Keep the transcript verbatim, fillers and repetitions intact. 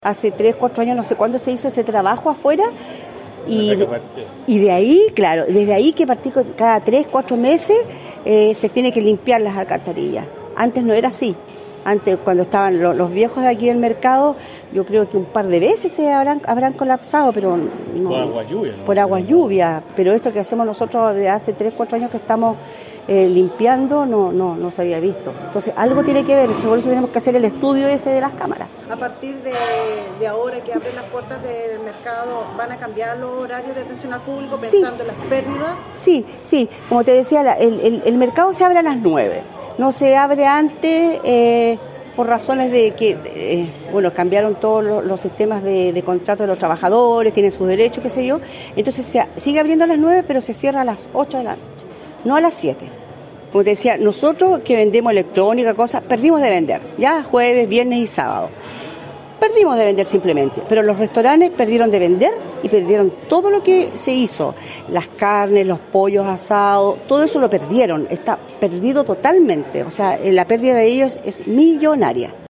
Hace tres, cuatro años, no sé cuándo se hizo ese trabajo afuera y de, y de ahí, claro, desde ahí que partí cada tres, cuatro meses eh, se tiene que limpiar las alcantarillas. Antes no era así. Antes, cuando estaban los, los viejos de aquí del mercado, yo creo que un par de veces se habrán, habrán colapsado, pero no, por agua lluvia, ¿no? Por agua lluvia. Pero esto que hacemos nosotros de hace tres, cuatro años que estamos eh, limpiando, no, no, no se había visto. Entonces, algo tiene que ver, entonces, por eso tenemos que hacer el estudio ese de las cámaras. A partir de, de ahora que abren las puertas del mercado, ¿van a cambiar los horarios de atención al público pensando sí. en las pérdidas? Sí, sí. Como te decía, la, el, el, el mercado se abre a las nueve. No se abre antes eh, por razones de que, eh, bueno, cambiaron todos los, los sistemas de, de contrato de los trabajadores, tienen sus derechos, qué sé yo. Entonces se sigue abriendo a las nueve, pero se cierra a las ocho de la noche, no a las siete. Como te decía, nosotros que vendemos electrónica, cosas, perdimos de vender, ya jueves, viernes y sábado. Perdimos de vender simplemente, pero los restaurantes perdieron de vender y perdieron todo lo que se hizo, las carnes, los pollos asados, todo eso lo perdieron, está perdido totalmente, o sea, la pérdida de ellos es millonaria.